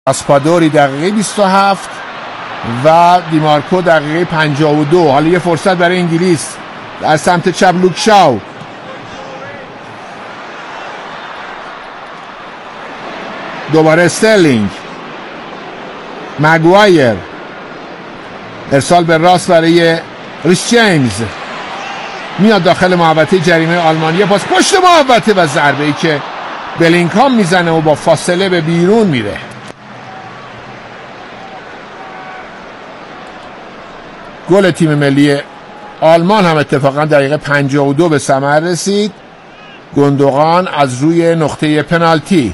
راسپادوری دقیقه 27 و دیمارکو دقیقه 52. حالا یه فرصت برای انگلیس در سمت چپ. لوک شاو دوباره استرلینگ، مگوایر، ارسال به راست برای ریس جیمز، میاد داخل محوطه جریمه آلمانی، پاس پشت محوطه و ضربه ای که بلینکام میزنه و با فاصله به بیرون میره. گل تیم ملی آلمان هم اتفاقا دقیقه 52 به ثمر رسید. گوندوغان از روی نقطه پنالتی.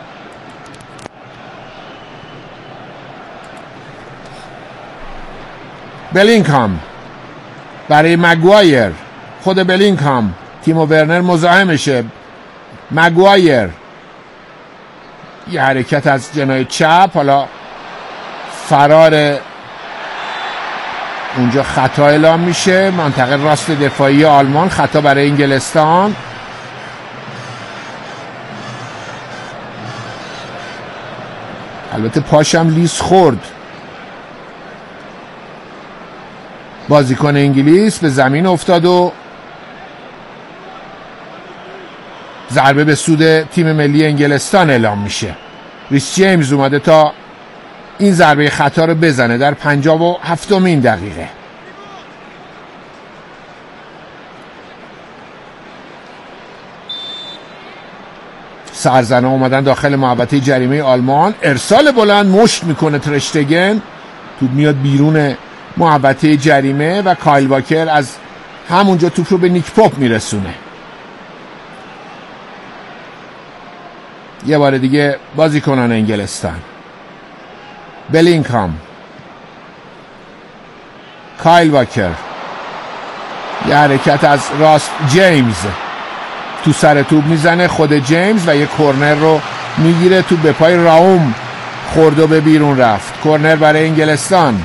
بلینکام برای مگوایر، خود بلینکام، تیمو ورنر مزاحمشه. مگوایر یه حرکت از جناح چپ، حالا فرار اونجا خطا اعلام میشه. منطقه راست دفاعی آلمان، خطا برای انگلستان. البته پاشم لیز خورد. بازیکن انگلیس به زمین افتاد و ضربه به سود تیم ملی انگلستان اعلام میشه. ریس جیمز اومده تا این ضربه خطا رو بزنه در 57مین دقیقه. سرزنان اومدن داخل محوطه جریمه آلمان. ارسال بلند، مشت میکنه ترشتگن، توپ میاد بیرون محوطه جریمه و کایل واکر از همونجا توپ رو به نیک پاپ میرسونه. یه بار دیگه بازیکنان انگلستان. بلینکام، کایل واکر، یه حرکت از راست، جیمز تو سر توپ میزنه، خود جیمز، و یه کورنر رو میگیره. توپ به پای راوم خورد و به بیرون رفت. کورنر برای انگلستان.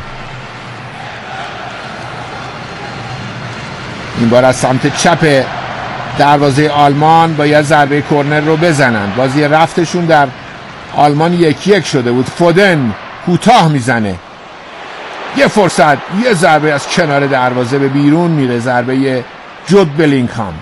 این بار از سمت چپ دروازه آلمان باید ضربه کورنر رو بزنن. بازی رفتشون در آلمان 1-1 شده بود. فودن کوتاه میزنه، یه فرصت، یه ضربه از کنار دروازه به بیرون میره. ضربه جود بلینکام.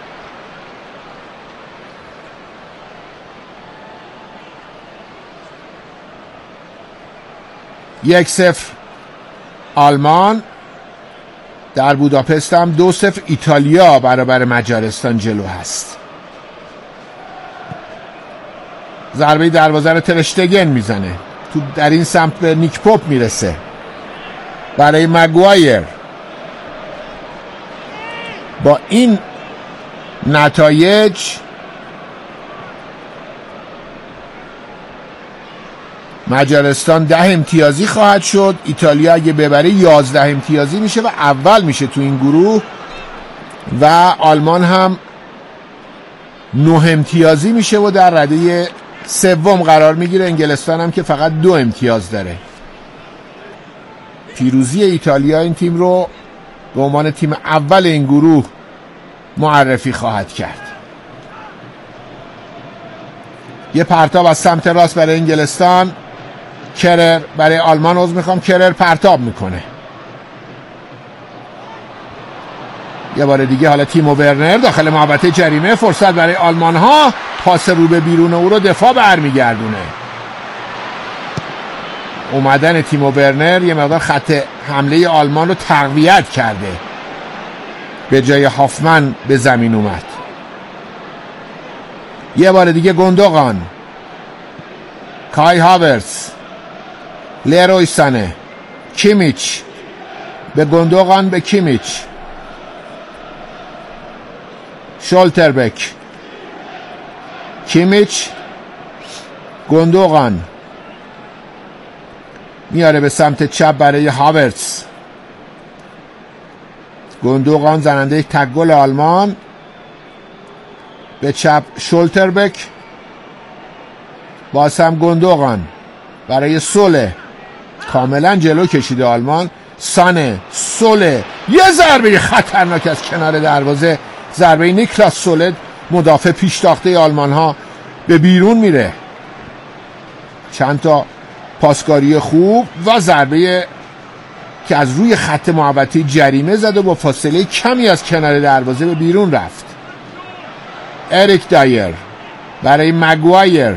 یک 0 آلمان. در بوداپست هم 2-0 ایتالیا برابر مجارستان جلو هست. ضربه دروازه رو ترشتگن میزنه، تو در این سمت به نیک پاپ میرسه برای مگوایر. با این نتایج مجارستان 10 امتیازی خواهد شد. ایتالیا اگه ببره 11 امتیازی میشه و اول میشه تو این گروه، و آلمان هم 9 امتیازی میشه و در رده سوم قرار میگیره. انگلستان هم که فقط 2 امتیاز داره. پیروزی ایتالیا این تیم رو به عنوان تیم اول این گروه معرفی خواهد کرد. یه پرتاب از سمت راست برای انگلستان. کرر برای آلمان، کرر پرتاب میکنه. یه بار دیگه حالا تیمو ورنر داخل محوطه جریمه. فرصت برای آلمان ها، پاس رو به بیرون او رو دفاع برمیگردونه. اومدن تیمو ورنر یه مقدار خط حمله آلمان رو تقویت کرده. به جای هافمن به زمین اومد. یه بار دیگه گوندوغان، کای هاورتز، لیروی سانه، کیمیچ، به گوندوغان، به کیمیچ، شولتربک، کیمیچ، گوندوغان میاره به سمت چپ برای هاورتز. گوندوغان زننده تک گل آلمان. به چپ شولتربک، باز هم گوندوغان برای سوله، کاملا جلو کشیده آلمان. سانه، سوله، یه ضربه خطرناک از کنار دروازه. ضربه نیکلاس سوله، مدافع پیشتاخته آلمان ها، به بیرون میره. چند تا پاسکاری خوب و ضربه که از روی خط محوطه جریمه زد و با فاصله کمی از کنار دروازه به بیرون رفت. اریک دایر برای مگوایر،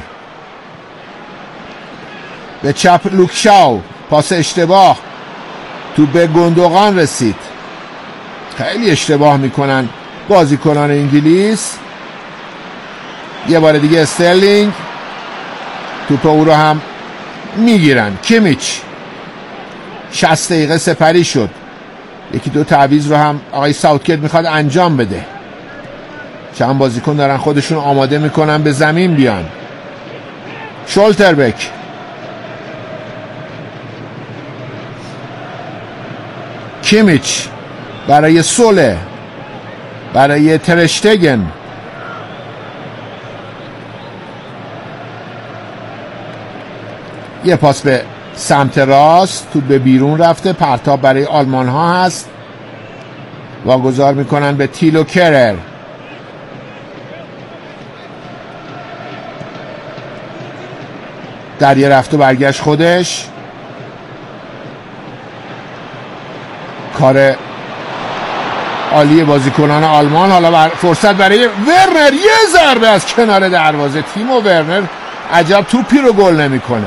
به چپ لوک شاو، پاس اشتباه، تو به گندوغان رسید. خیلی اشتباه میکنن بازیکنان انگلیس. یه بار دیگه استرلینگ توپ او رو هم میگیرن. کیمیچ 60 دقیقه سپری شد. یکی دو تعویض رو هم آقای ساوتگیت میخواد انجام بده. چند بازیکن دارن خودشون آماده میکنن به زمین بیان. شولتربک، کیمیچ برای سوله، برای ترشتگن، یه پاس به سمت راست، تو به بیرون رفته. پرتاب برای آلمان ها هست. واگذار میکنن به تیلو کرر. در یه رفت و برگشت خودش. کار عالی بازیکنان آلمان. حالا فرصت برای ورنر، یه ضربه از کنار دروازه. تیمو ورنر عجب توپی رو گل نمیکنه.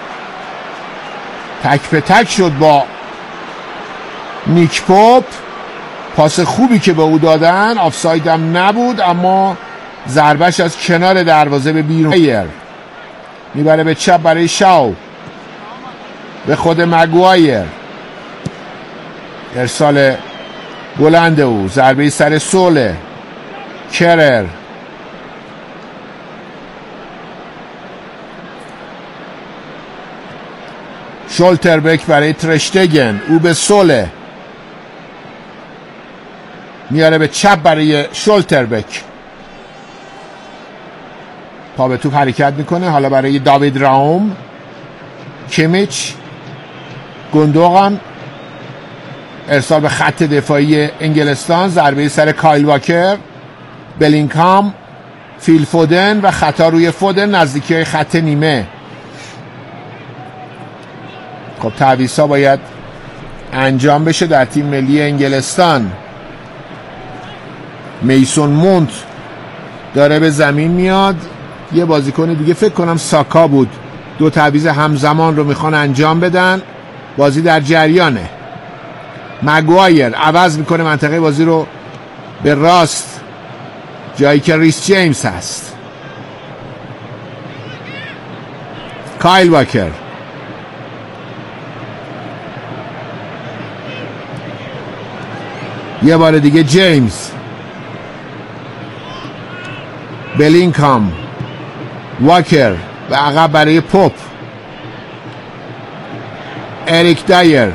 تک به تک شد با نیک پاپ. پاس خوبی که به او دادن، آفساید هم نبود، اما ضربش از کنار دروازه به بیرون. میبره به چپ برای شاو، به خود مگوایر. ارسال بلند او، ضربه سر سوله. کرر، شولتربک برای ترشتگن، او به سوله، میاره به چپ برای شولتربک. پا به توپ حرکت میکنه. حالا برای داوید راوم، کیمیچ، گندوغان. ارسال به خط دفاعی انگلستان، ضربه سر کایل واکر، بلینکام، فیل فودن و خطا روی فودن نزدیکی های خط نیمه. خب تعویض‌ها باید انجام بشه در تیم ملی انگلستان. میسون مونت داره به زمین میاد. یه بازیکن دیگه فکر کنم ساکا بود. دو تعویض همزمان رو میخوان انجام بدن. بازی در جریانه. مگوایر عوض میکنه منطقه بازی رو به راست، جایی که ریس جیمز هست. کایل واکر، یه بار دیگه جیمز، بلینکام، واکر و عقب برای پاپ. اریک دایر،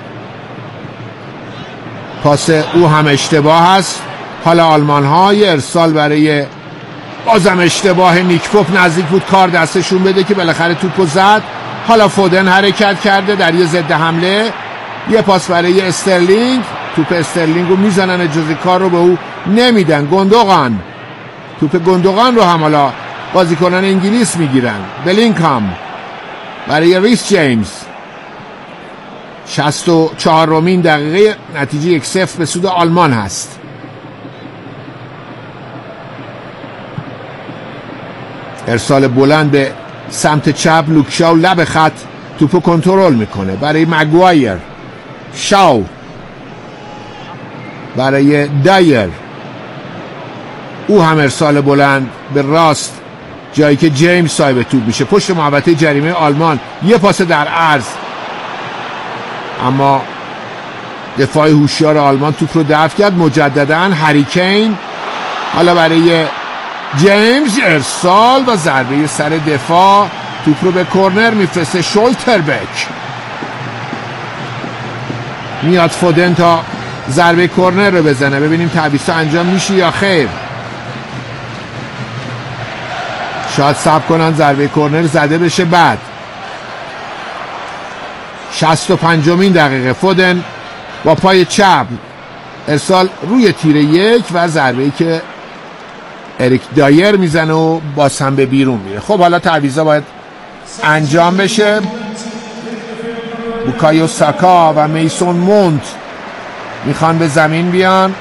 پاس او هم اشتباه هست. حالا آلمان ها یه ارسال برای بازم اشتباه نیک پاپ. نزدیک بود کار دستشون بده که بالاخره توپو زد. حالا فودن حرکت کرده در یه ضد حمله. یه پاس برای استرلینگ. توپ استرلینگ رو میزنن، اجازه کار رو به او نمیدن. گندوغان، توپ گندوغان رو هم حالا بازیکنان انگلیس میگیرن. بلینکام برای ریس جیمز. 64مین دقیقه، نتیجه 1-0 به سود آلمان هست. ارسال بلند به سمت چپ، لوک شاو لب خط توپو کنترل میکنه برای مگوایر. شاو برای دایر، او هم ارسال بلند به راست، جایی که جیمز صاحب توپ میشه. پشت محوطه جریمه آلمان، یه پاس در عرض، اما دفاع هوشیار آلمان توپ رو دفع کرد. مجددا هری کین، حالا برای جیمز، ارسال و ضربه سر دفاع. توپ رو به کورنر میفرسته شولتربک. میاد فودن تا ضربه کورنر رو بزنه. ببینیم تعویض انجام میشه یا خیر. شاید صبر کنن ضربه کورنر زده بشه بعد. 65مین دقیقه، فودن با پای چپ، ارسال روی تیر 1 و ضربه‌ای که اریک دایر میزنه و باز هم به بیرون میره. خب حالا تعویضا باید انجام بشه. بوکایو ساکا و میسون مونت میخوان به زمین بیان.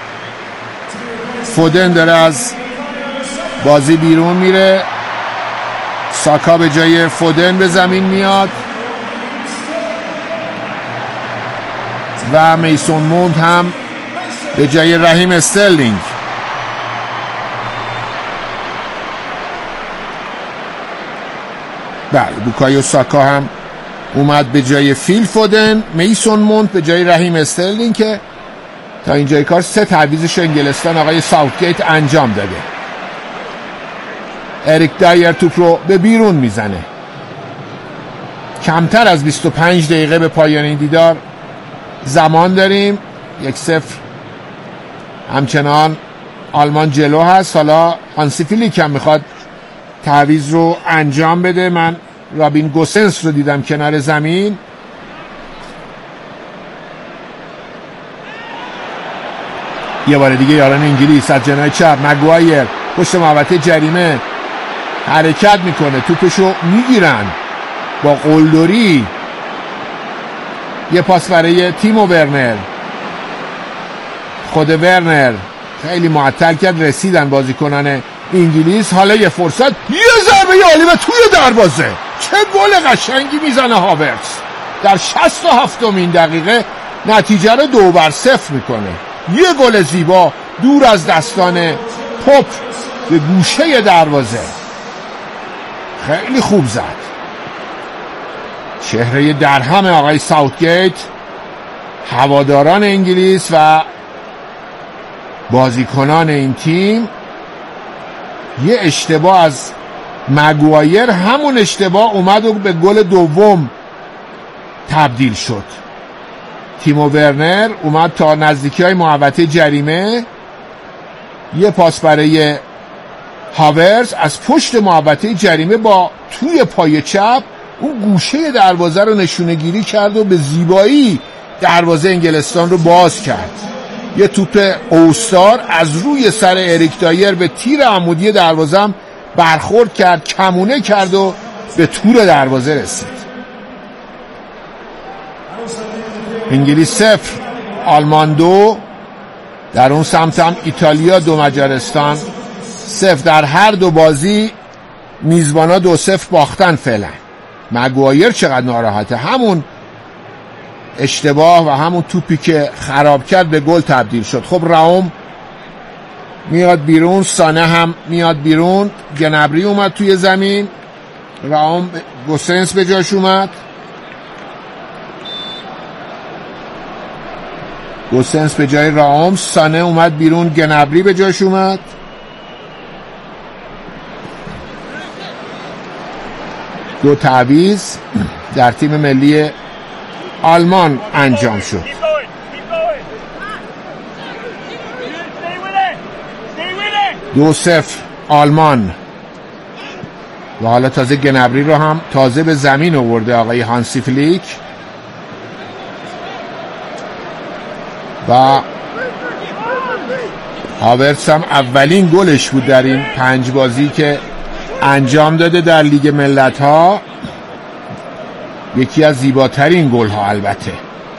فودن داره از بازی بیرون میره. ساکا به جای فودن به زمین میاد و میسون مونت هم به جای رحیم استرلینگ. بله، بوکایو ساکا هم اومد به جای فیل فودن. میسون مونت به جای رحیم استرلینگ که تا اینجای کار 3 تعویضش انگلستان آقای ساوتگیت انجام داده. اریک دایر توپ رو به بیرون میزنه. کمتر از 25 دقیقه به پایان این دیدار زمان داریم. 1-0 همچنان آلمان جلو هست. حالا هانسی فلیک هم میخواد تعویض رو انجام بده. من رابین گوسنس رو دیدم کنار زمین. یه بار دیگه یاران انگلیس از جناح چپ مگوایر پشت محوطه جریمه حرکت میکنه. توپشو میگیرن با قلدری. یه پاس برای تیمو ورنر. خود ورنر خیلی معطل کرد. رسیدن بازیکنان انگلیس. حالا یه فرصت، یه ضربه عالی و توی دروازه. چه گل قشنگی میزنه هاورتز در 67مین دقیقه. نتیجه رو 2-0 میکنه. یه گل زیبا دور از دستان پاپ به گوشه دروازه. خیلی خوب زد. چهره درهم آقای ساوتگیت، هواداران انگلیس و بازیکنان این تیم. یه اشتباه از مگوایر، همون اشتباه اومد و به گل دوم تبدیل شد. تیمو ورنر اومد تا نزدیکی های محوطه جریمه. یه پاس برای هاورز از پشت محوطه جریمه با توی پای چپ اون گوشه دروازه رو نشونه گیری کرد و به زیبایی دروازه انگلستان رو باز کرد. یه توپ اوستار از روی سر اریک دایر به تیر عمودی دروازه هم برخورد کرد، کمونه کرد و به تور دروازه رسید. انگلیس 0 آلمان 2. در اون سمت هم ایتالیا 2 مجارستان 0. در هر دو بازی میزبانا 2-0 باختن فعلا. مگوایر چقدر ناراحته. همون اشتباه و همون توپی که خراب کرد به گل تبدیل شد. خب راوم میاد بیرون، سانه هم میاد بیرون. گنبری اومد توی زمین. راوم گوسنس به جاش اومد. گوسنس به جای راوم، سانه اومد بیرون، گنبری به جاش اومد. دو تعویض در تیم ملی آلمان انجام شد. 2-0 آلمان. و حالا تازه گنبری رو هم تازه به زمین آورده آقای هانسی فلیک و هاورتز هم اولین گلش بود در این 5 بازی که انجام داده در لیگ ملت‌ها. یکی از زیباترین گل‌ها البته.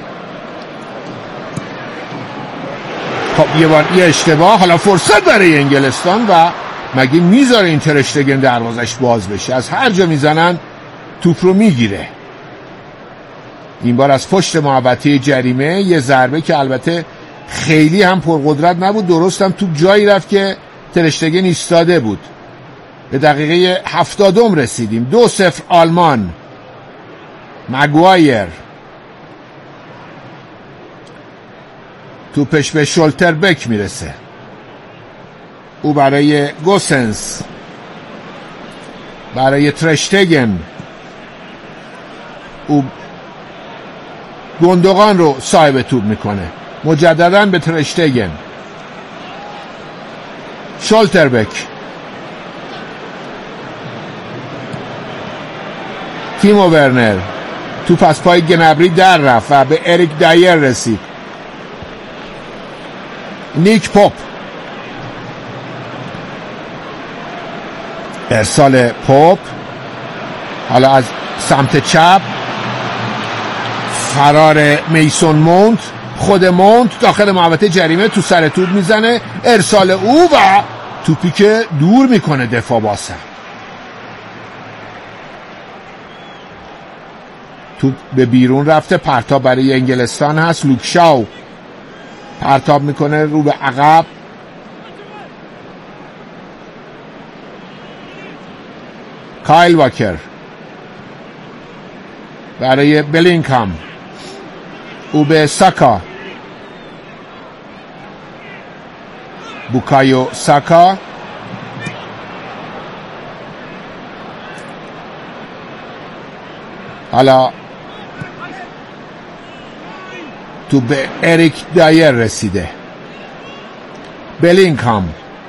خب یه اشتباه. حالا فرصت برای انگلستان و مگه میذاره این تر اشتگن دروازش باز بشه؟ از هر جا میزنن توپ رو میگیره. این بار از پشت محوطه جریمه یه ضربه که البته خیلی هم پرقدرت نبود. درست هم توپ جایی رفت که تر اشتگن ایستاده بود. به دقیقه 70 رسیدیم. 2-0 آلمان. مگوایر توپش به شولتربک میرسه. او برای گوسنس، برای ترشتگن. او گندوقان رو صاحب توپ میکنه. مجددا به ترشتگن. شولتربک. تیمو ورنر. توپ از پای گنبری در رفت و به اریک دایر رسید. نیک پاپ. ارسال پاپ حالا از سمت چپ فرار میسون مونت، خود مونت داخل محوطه جریمه تو سر توپ میزنه، ارسال او و توپی که دور میکنه دفاع باسم. توپ به بیرون رفته، پرتاب برای انگلستان هست. لوک شاو پرتاب میکنه رو به عقب، کایل واکر برای بلینکام، او به ساکا، بوکایو ساکا، حالا تو به اریک دایر رسیده. بلینکام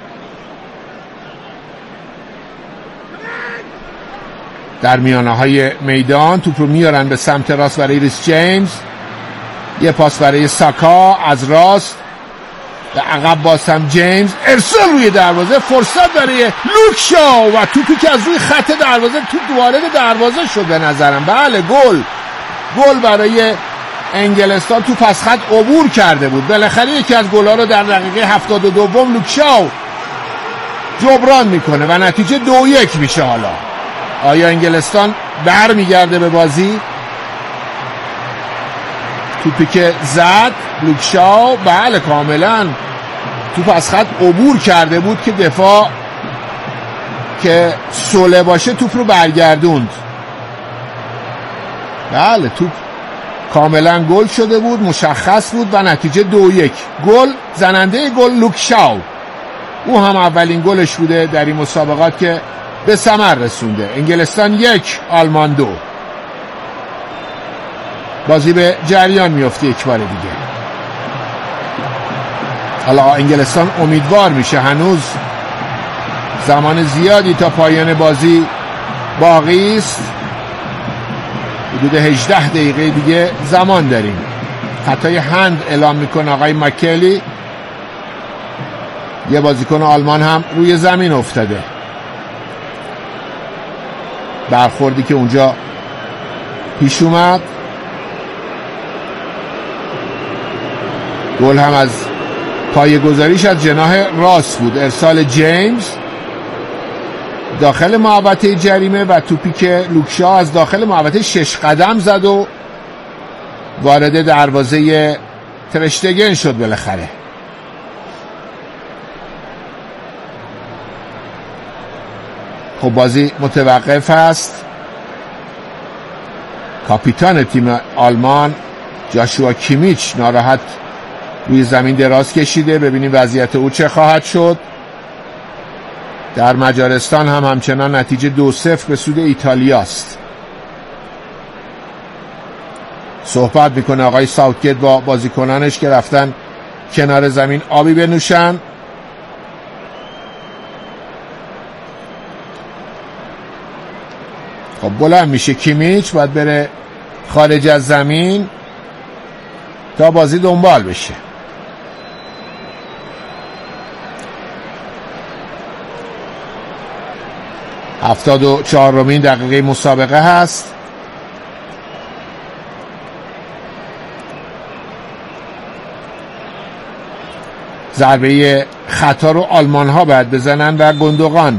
در میانه های میدان توپ رو میارن به سمت راست برای ریس جیمز، یه پاس برای ساکا از راست به عقب، باسم جیمز، ارسال روی دروازه، فرصت برای لوک شاو و توپی که از روی خط دروازه توپ وارد دروازه شد به نظرم. بله، گل برای انگلستان. توپ از خط عبور کرده بود. بالاخره یکی از گل‌ها رو در دقیقه 72 لوک شاو جبران میکنه و نتیجه 2-1 میشه. حالا آیا انگلستان برمیگرده به بازی؟ توپی که زد لوک شاو، بله کاملا توپ از خط عبور کرده بود که دفاع که سوله باشه توپ رو برگردوند. بله، توپ کاملا گل شده بود، مشخص بود و نتیجه 2-1. گل، زننده گل لوک شاو، او هم اولین گلش بوده در این مسابقات که به ثمر رسونده. انگلستان 1، آلمان 2. بازی به جریان میفته یک بار دیگه. حالا انگلستان امیدوار میشه، هنوز زمان زیادی تا پایان بازی باقی است، حدود 18 دقیقه دیگه زمان داریم. خطای هند اعلام میکنه آقای مکلی. یه بازیکن آلمان هم روی زمین افتاده. برخوردی که اونجا پیش اومد، گل هم از پایه‌گذاریش از جناح راست بود. ارسال جیمز داخل محوطه جریمه و توپی که لوک شاو از داخل محوطه 6 قدم زد و وارد دروازه ترشتگن شد بالاخره. خب بازی متوقف است. کاپیتان تیم آلمان جاشوا کیمیچ ناراحت روی زمین دراز کشیده. ببینیم وضعیت او چه خواهد شد. در مجارستان هم همچنان نتیجه 2-0 به سود ایتالیا است. صحبت میکنه آقای ساوتگیت با بازیکنانش که رفتن کنار زمین آبی بنوشن. خب بلند میشه کیمیچ، باید بره خارج از زمین تا بازی دنبال بشه. هفتاد و 74مین دقیقه مسابقه هست. ضربه خطا رو آلمان ها باید بزنن و گندوغان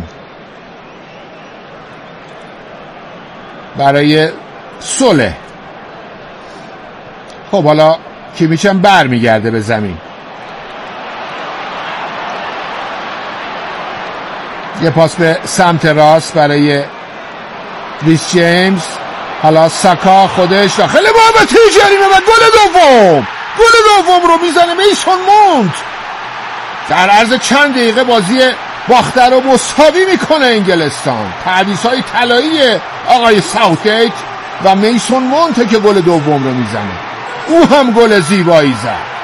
برای سوله. خب حالا کیمیچ هم بر میگرده به زمین. یه پاس به سمت راست برای ریس جیمز. حالا ساکا خودش داخل محوطه جریمه و گل دوم رو میزنه میسون مونت. در عرض چند دقیقه بازی باخته رو مساوی میکنه انگلستان. تعویض‌های طلایی آقای ساوتگیت و میسون مونت که گل دوم رو میزنه. او هم گل زیبایی زد.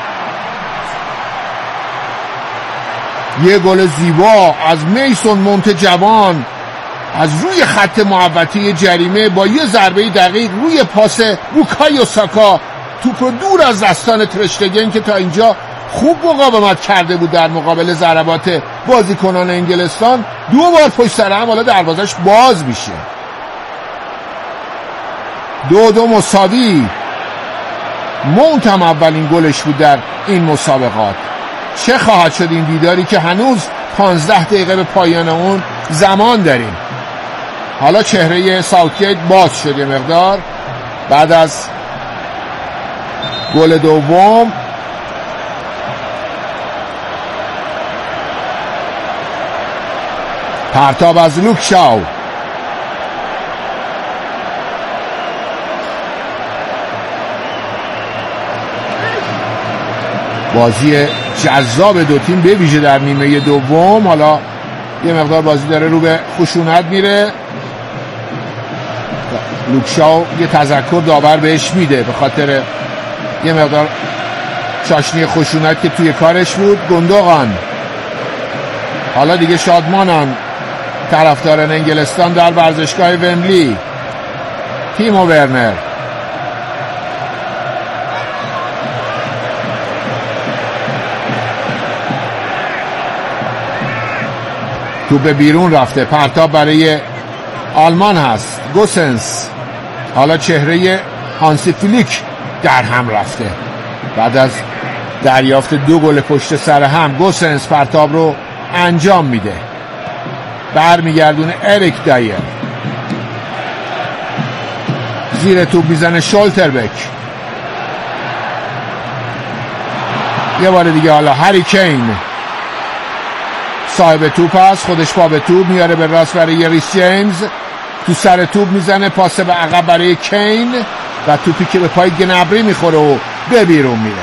یه گل زیبا از میسون مونت جوان از روی خط محوطه جریمه با یه ضربه دقیق روی پاس بوکایو ساکا توپ رو دور از دستان ترشتگن که تا اینجا خوب مقاومت کرده بود در مقابل ضربات بازیکنان انگلستان. 2 بار پشت سر هم حالا دروازش باز میشه. 2-2 مساوی. مونت هم اولین گلش بود در این مسابقات. چه خواهد شد این دیداری که هنوز 15 دقیقه به پایان اون زمان داریم. حالا چهره ساوتگیت باز شده مقدار بعد از گل دوم. پرتاب از لوک شاو. بازی جذاب دو تیم به ویژه در نیمه دوم. حالا یه مقدار بازی داره رو به خشونت میره. لوک شاو یه تذکر داور بهش میده به خاطر یه مقدار چاشنی خشونت که توی کارش بود. گندوغان حالا دیگه شادمانن طرفداران انگلستان در ورزشگاه ومبلی. تیمو ورنر تو به بیرون رفته. پرتاب برای آلمان هست. گوسنس. حالا چهره هانسی فلیک در هم رفته بعد از دریافت 2 گل پشت سر هم. گوسنس پرتاب رو انجام میده. برمیگردونه اریک دایر. زیر توپ میزنه شولتربک. یه بار دیگه حالا هری کین صاحب توپ هست. خودش پا به توپ میاره به راست برای ریس جیمز. تو سر توپ میزنه. پاس به عقب برای کین و توپی که به پای گنبری میخوره و به بیرون میره.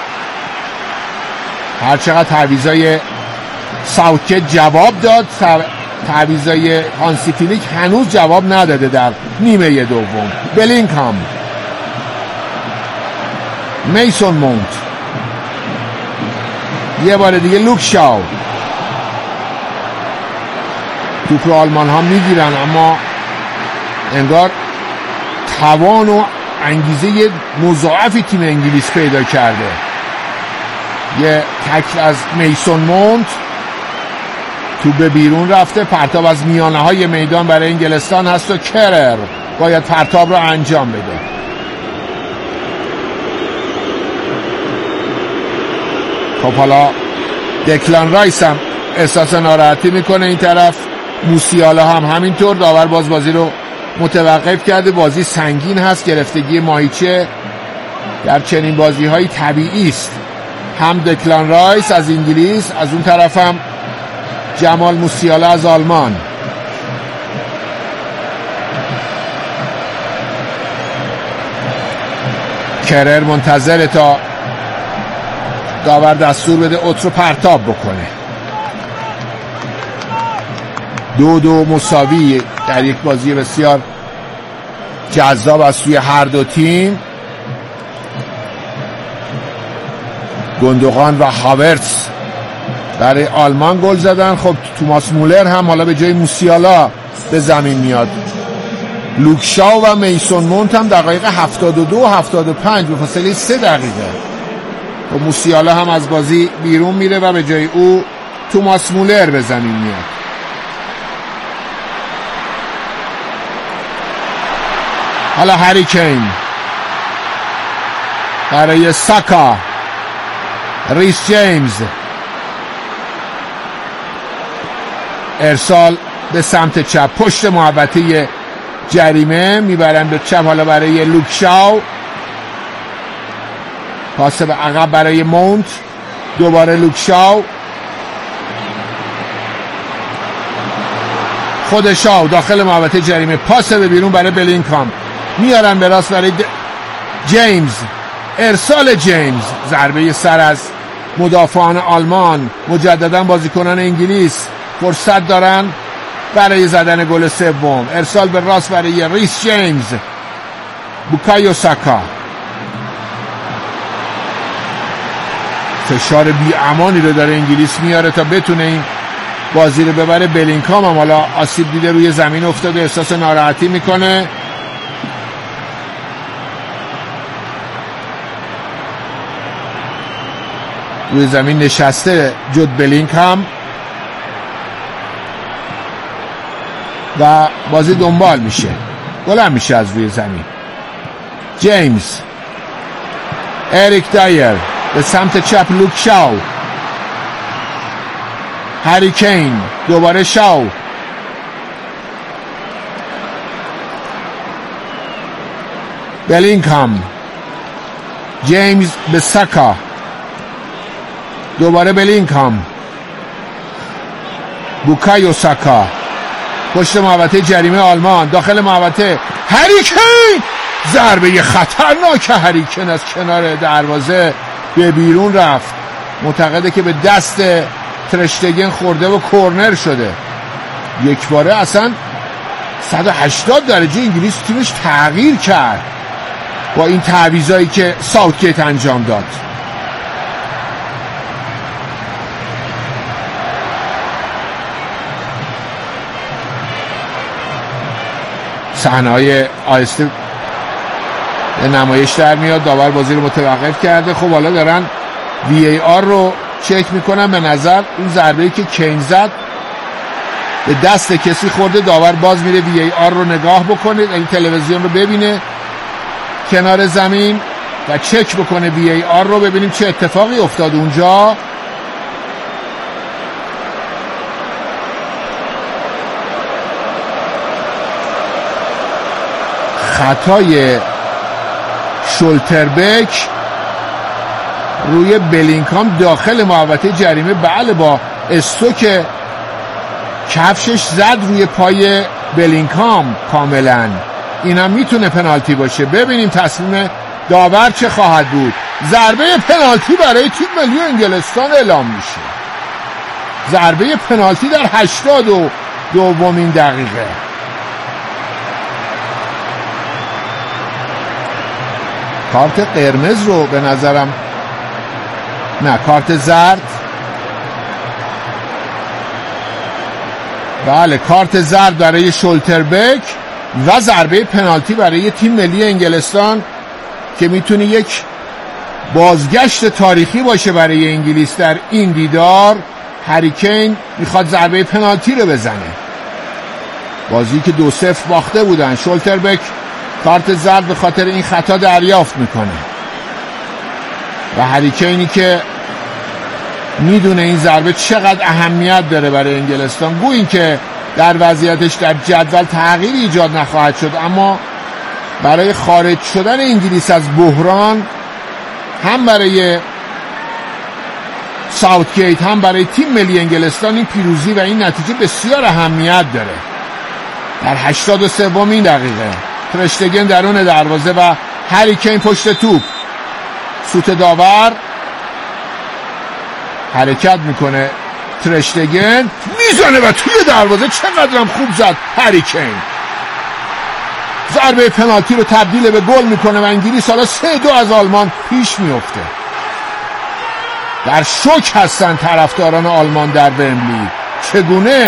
هرچقدر تعویضای ساوتگیت جواب داد، تعویضای هانسی فلیک هنوز جواب نداده در نیمه دوم. بلینگهام. میسون مونت. یه بار دیگه لوک شاو. توپ رو آلمان ها میگیرن اما انگار توان و انگیزه مضاعفی تیم انگلیس پیدا کرده. یه تکل از میسون مونت. توپ به بیرون رفته. پرتاب از میانه های میدان برای انگلستان هست و کرر باید پرتاب رو انجام بده. خب حالا دکلان رایس هم احساس ناراحتی میکنه این طرف. موسیالا هم همینطور. داور باز بازی رو متوقف کرده. بازی سنگین هست. گرفتگی ماهیچه در چنین بازی های طبیعی است. هم دکلان رایس از انگلیس، از اون طرف هم جمال موسیالا از آلمان. کرر منتظره تا داور دستور بده اوت رو پرتاب بکنه. 2-2 مساوی در یک بازی بسیار جذاب از سوی هر دو تیم. گندوغان و هاورتس برای آلمان گل زدن. خب توماس مولر هم حالا به جای موسیالا به زمین میاد. لوک شاو و میسون مونت هم دقایق 72 و 75 به فاصله 3 دقیقه. و موسیالا هم از بازی بیرون میره و به جای او توماس مولر به زمین میاد. حالا هری کین برای ساکا. ریس جیمز. ارسال به سمت چپ پشت محوطه جریمه. میبرن به چپ حالا برای لوک شاو. پاس به عقب برای مونت. دوباره لوک شاو. خود شاو داخل محوطه جریمه. پاس به بیرون برای بلینگهام. میارن به راست برای جیمز. ارسال جیمز. ضربه سر از مدافعان آلمان. مجددا بازیکنان انگلیس فرصت دارن برای زدن گل سوم. ارسال به راست برای ریس جیمز. بوکایو ساکا. فشار بی امانی رو داره انگلیس میاره تا بتونه این بازی رو ببره. بلینگهام هم حالا آسیب دیده روی زمین افتاده. احساس ناراحتی میکنه. روی زمین نشسته جود بلینگهام و بازی دنبال میشه. بلند میشه از روی زمین. جیمز، اریک دایر به سمت چپ، لوک شاو، هری کین، دوباره شاو، بلینکام، جیمز به ساکا، دوباره بلینکام، بوکایو ساکا، پشت محوطه جریمه آلمان، داخل محوطه هری کین، ضربه خطرناک هری کین از کنار دروازه به بیرون رفت. معتقده که به دست ترشتگن خورده و کورنر شده. یک باره اصلا 180 درجه انگلیس تیمش تغییر کرد با این تعویضایی که ساوتگیت انجام داد. صحنه‌های آهسته به نمایش در میاد. داور بازی رو متوقف کرده. خب حالا دارن VAR رو چک میکنن. به نظر اون ضربه‌ای که کین زد به دست کسی خورده. داور باز میره VAR رو نگاه بکنه، این تلویزیون رو ببینه کنار زمین و چک بکنه VAR رو، ببینیم چه اتفاقی افتاد اونجا. خطای شولتربک روی بلینکام داخل محوطه جریمه. بله، با استوک کفشش زد روی پای بلینکام کاملا. این هم میتونه پنالتی باشه. ببینیم تصمیم داور چه خواهد بود. ضربه پنالتی برای تیم ملی انگلستان اعلام میشه. ضربه پنالتی در 82مین دقیقه. کارت قرمز رو به نظرم، نه، کارت زرد. بله، کارت زرد برای شولتربک و ضربه پنالتی برای تیم ملی انگلستان که میتونه یک بازگشت تاریخی باشه برای انگلیس در این دیدار. هری کین میخواد ضربه پنالتی رو بزنه. بازی که 2-0 باخته بودن. شولتربک کارت زرد به خاطر این خطا دریافت میکنه و هری کینی که میدونه این ضربه چقدر اهمیت داره برای انگلستان، گویا اینکه در وضعیتش در جدول تغییری ایجاد نخواهد شد، اما برای خارج شدن انگلیس از بحران، هم برای ساوتگیت هم برای تیم ملی انگلستان، این پیروزی و این نتیجه بسیار اهمیت داره. در 83مین دقیقه ترشتگن درون دروازه و هری کین پشت توپ. سوت داور حرکت میکنه. ترشتگن میزنه و توی دروازه. چقدرم خوب زد هری کین. ضربه پنالتی رو تبدیل به گل میکنه و انگلیس حالا 3-2 از آلمان پیش میفته. در شوک هستن طرفداران آلمان در ومبلی. چگونه